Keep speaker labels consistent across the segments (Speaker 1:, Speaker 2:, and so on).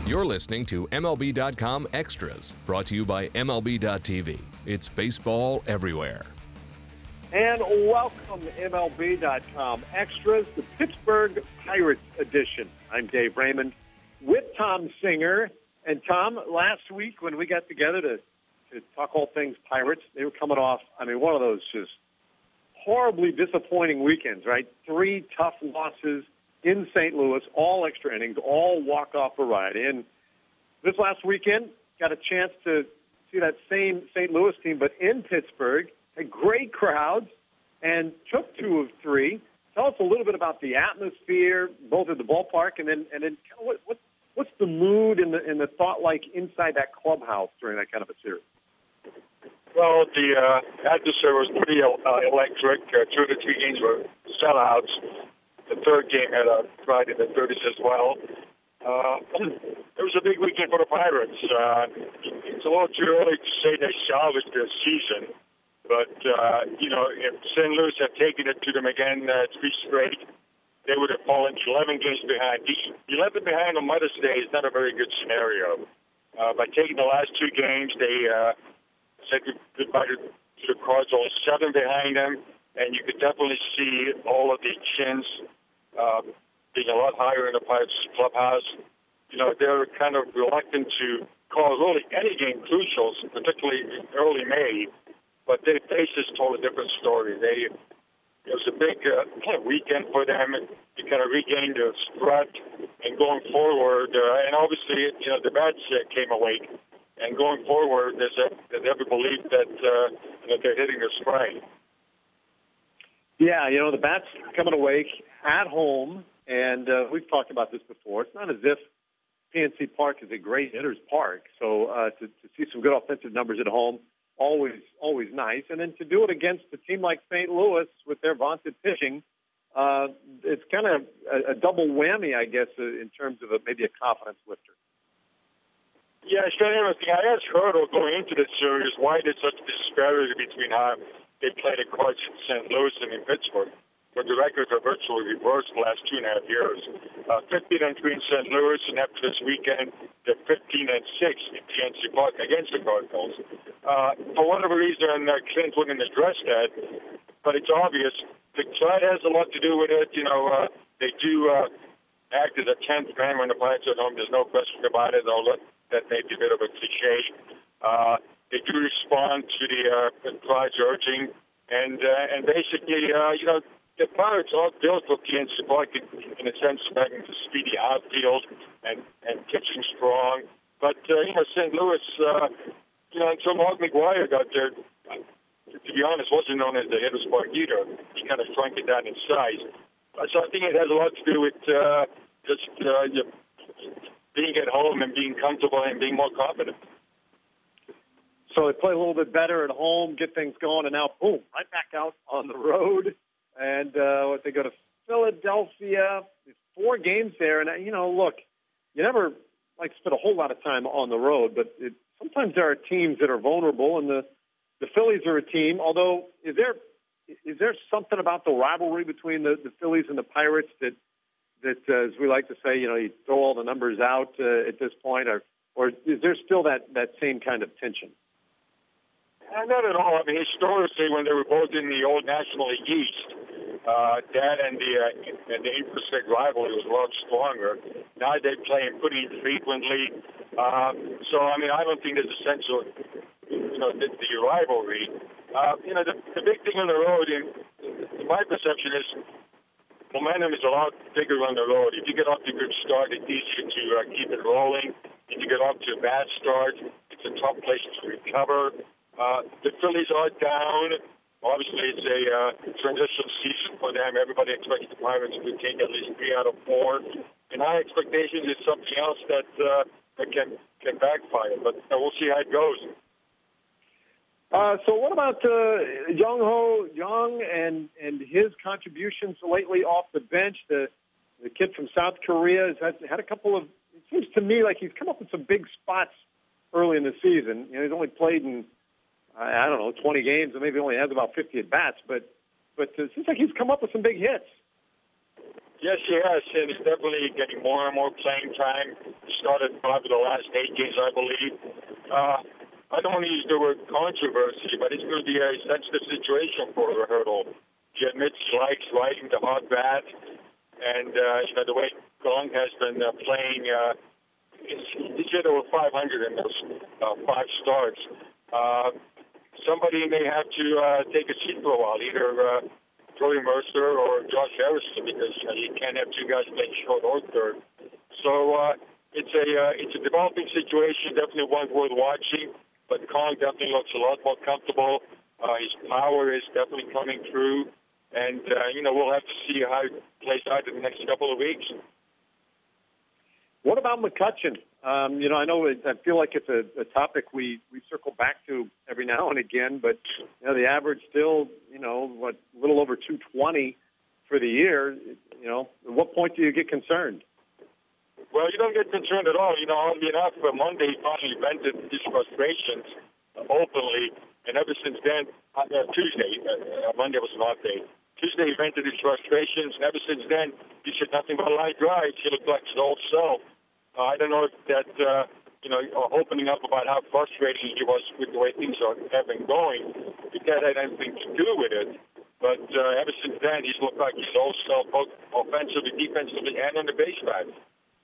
Speaker 1: You're listening to MLB.com Extras, brought to you by MLB.tv. It's baseball everywhere.
Speaker 2: And welcome to MLB.com Extras, the Pittsburgh Pirates edition. I'm Dave Raymond with Tom Singer. And Tom, last week when we got together to talk all things Pirates, they were coming off, one of those just horribly disappointing weekends, right? 3 tough losses in St. Louis, all extra innings, all walk-off variety. And this last weekend, got a chance to see that same St. Louis team, but in Pittsburgh, had great crowds, and took 2 of 3. Tell us a little bit about the atmosphere, both at the ballpark, and then kind of what's the mood and the thought like inside that clubhouse during that kind of a series?
Speaker 3: Well, the atmosphere was pretty electric. 2 of the 3 games were sellouts. The third game had a crowd in the 30s as well. It was a big weekend for the Pirates. It's a little too early to say they salvaged their season. But, if St. Louis had taken it to them again 3 straight, they would have fallen 11 games behind. 11 behind on Mother's Day is not a very good scenario. By taking the last 2 games, they said goodbye to the Cardinals, 7 behind them, and you could definitely see all of the chins being a lot higher in the Pirates clubhouse. They're kind of reluctant to call really any game crucial, particularly early May. But their face is told a different story. It was a big weekend for them to kind of regain their strut and going forward. And obviously, the bats came awake. And going forward, there's every belief that they're hitting their stride.
Speaker 2: Yeah, the bats coming awake at home, and we've talked about this before. It's not as if PNC Park is a great hitter's park. So to see some good offensive numbers at home, always nice. And then to do it against a team like St. Louis with their vaunted pitching, it's kind of a double whammy, I guess, in terms of maybe a confidence lifter.
Speaker 3: Yeah, it's kind of interesting. I asked Hurdle going into the series why there's such disparity between how they played the Cards in St. Louis and in Pittsburgh. But the records are virtually reversed the last 2.5 years. 15-3 in St. Louis, and after this weekend, they're 15-6 in PNC Park against the Cardinals. For whatever reason, Clint wouldn't address that, but it's obvious. The crowd has a lot to do with it. They do act as a 10th man when the Pirates are at home. There's no question about it, although that may be a bit of a cliche. They do respond to the crowd's urging, and basically, the Pirates are built for PNC Park in a sense of having the speedy outfield and pitching strong. But, St. Louis, until Mark McGwire got there, to be honest, wasn't known as the hitter's park either. He kind of shrunk it down in size. So I think it has a lot to do with just being at home and being comfortable and being more confident.
Speaker 2: So they play a little bit better at home, get things going, and now, boom, right back out on the road. And they go to Philadelphia. There's 4 games there. And, look, you never like to spend a whole lot of time on the road, but sometimes there are teams that are vulnerable, and the Phillies are a team. Although, is there something about the rivalry between the Phillies and the Pirates that as we like to say, you throw all the numbers out at this point, or is there still that same kind of tension?
Speaker 3: Not at all. Historically, when they were both in the old National League East, that and the interstate rivalry was a lot stronger. Now they play pretty infrequently. So, I don't think there's a sense of, the rivalry. The big thing on the road, in my perception, is momentum is a lot bigger on the road. If you get off to a good start, it's easier to keep it rolling. If you get off to a bad start, it's a tough place to recover. The Phillies are down. Obviously, it's a transition season for them. Everybody expects the Pirates to take at least 3 out of 4. And our expectation is something else that can backfire. But we'll see how it goes.
Speaker 2: So what about Jung-Ho Young and his contributions lately off the bench? The kid from South Korea has had a couple of, it seems to me like he's come up with some big spots early in the season. He's only played in, 20 games, and maybe only has about 50 at-bats, but it seems like he's come up with some big hits.
Speaker 3: Yes, he has, and he's definitely getting more and more playing time. Started probably the last 8 games, I believe. I don't want to use the word controversy, but it's going to be a sensitive situation for Hurdle. He admits he likes riding the hot bat, and the way Gong has been playing, he's hit over 500 in those 5 starts. Somebody may have to take a seat for a while, either Cody Mercer or Josh Harrison, because you can't have 2 guys playing short or third. So it's a developing situation, definitely one worth watching. But Kong definitely looks a lot more comfortable. His power is definitely coming through, and we'll have to see how it plays out in the next couple of weeks.
Speaker 2: What about McCutchen? I know I feel like it's a topic we circle back to every now and again, but the average still, a little over 220 for the year. At what point do you get concerned?
Speaker 3: Well, you don't get concerned at all. Oddly enough, Monday he finally vented his frustrations openly, and ever since then, Tuesday, Monday was an off day. Tuesday he vented his frustrations, and ever since then, he said nothing but line drives. He looked like his old self. I don't know if that, opening up about how frustrating he was with the way things have been going, if that had anything to do with it. But ever since then, he's looked like his old self, both offensively, defensively, and on the base path.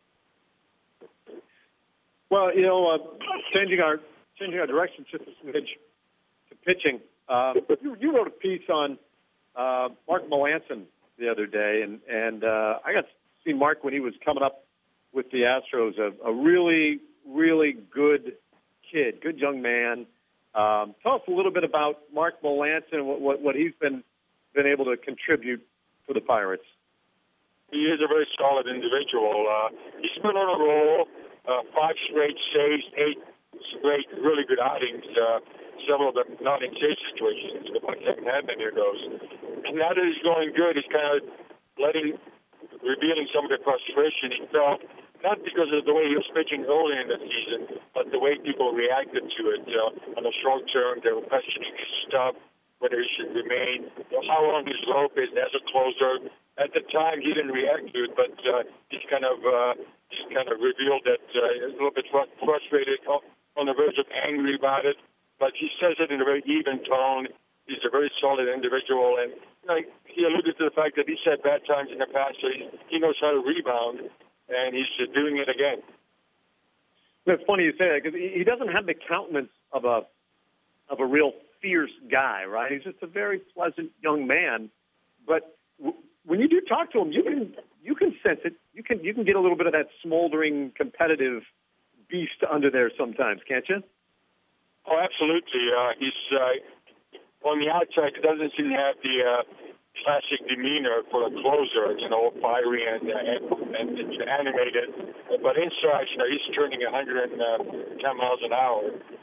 Speaker 2: Well, changing our direction just a smidge to pitching. You wrote a piece on Mark Melancon the other day, and I got to see Mark when he was coming up with the Astros. A really, really good kid, good young man. Tell us a little bit about Mark Melancon and what he's been able to contribute for the Pirates.
Speaker 3: He is a very solid individual. He's been on a roll. 5 straight saves, 8 straight really good outings, several of them not in save situations. The Bucs haven't had many of those. And now that he's going good, he's kind of revealing some of the frustration he felt, not because of the way he was pitching early in the season, but the way people reacted to it. On the short term, they were questioning his stuff, whether he should remain, how long his rope is as a closer. At the time, he didn't react to it, but he's kind of revealed that he's a little bit frustrated, on the verge of angry about it. But he says it in a very even tone. He's a very solid individual, and he alluded to the fact that he's had bad times in the past, so he knows how to rebound, and he's doing it again.
Speaker 2: It's funny you say that, because he doesn't have the countenance of a real fierce guy, right? He's just a very pleasant young man, but when you do talk to him, you can sense it. You can get a little bit of that smoldering, competitive beast under there sometimes, can't you?
Speaker 3: Oh, absolutely. He's on the outside. He doesn't seem to have the classic demeanor for a closer, fiery and animated. But inside, he's turning 110 miles an hour.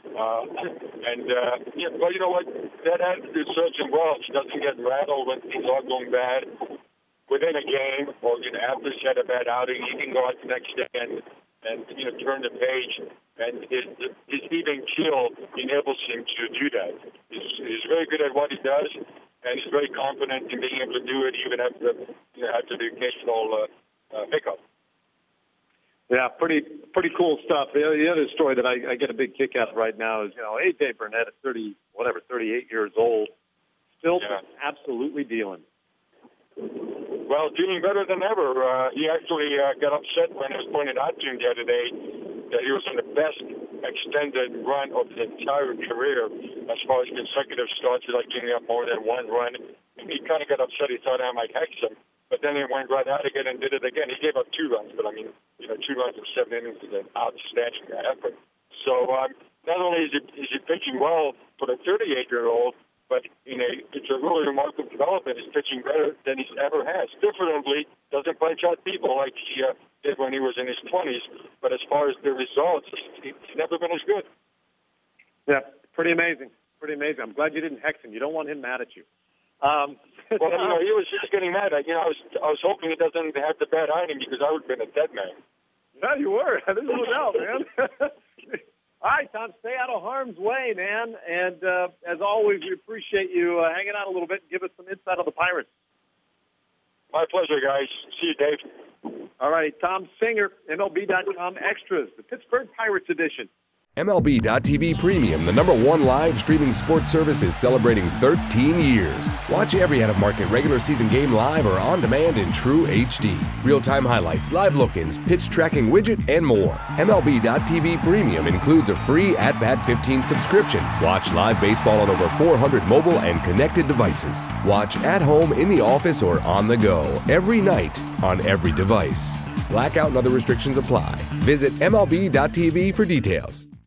Speaker 3: Well, you know what? That attitude serves him well. He doesn't get rattled when things are going bad. Within a game, or after he's had a bad outing, he can go out the next day and turn the page. And his even keel enables him to do that. He's very good at what he does, and he's very confident in being able to do it even after the occasional hiccup.
Speaker 2: Yeah, pretty cool stuff. The other story that I get a big kick out of right now is, A.J. Burnett at 38 years old, still absolutely dealing.
Speaker 3: Well, doing better than ever. He actually got upset when it was pointed out to him the other day that he was on the best extended run of his entire career as far as consecutive starts, like giving up more than one run. And he kind of got upset. He thought I might hex him. But then he went right out again and did it again. He gave up 2 runs, but 2 runs in 7 innings is an outstanding effort. So not only is he pitching well for the 38-year-old, but it's a really remarkable development. He's pitching better than he's ever has. Differently, doesn't punch out people like he did when he was in his 20s. But as far as the results, he's never been as good.
Speaker 2: Yeah, pretty amazing. I'm glad you didn't hex him. You don't want him mad at you.
Speaker 3: Well, he was just getting mad. I was hoping he doesn't have the bad on him, because I would have been a dead man.
Speaker 2: Yeah, you were. This is out, man. All right, Tom, stay out of harm's way, man. And as always, we appreciate you hanging out a little bit and give us some insight on the Pirates.
Speaker 3: My pleasure, guys. See you, Dave.
Speaker 2: All right, Tom Singer, MLB.com Extras, the Pittsburgh Pirates edition.
Speaker 1: MLB.TV Premium, the #1 live streaming sports service, is celebrating 13 years. Watch every out-of-market regular season game live or on demand in true HD. Real-time highlights, live look-ins, pitch tracking widget, and more. MLB.TV Premium includes a free At-Bat 15 subscription. Watch live baseball on over 400 mobile and connected devices. Watch at home, in the office, or on the go every night on every device. Blackout and other restrictions apply. Visit MLB.TV for details.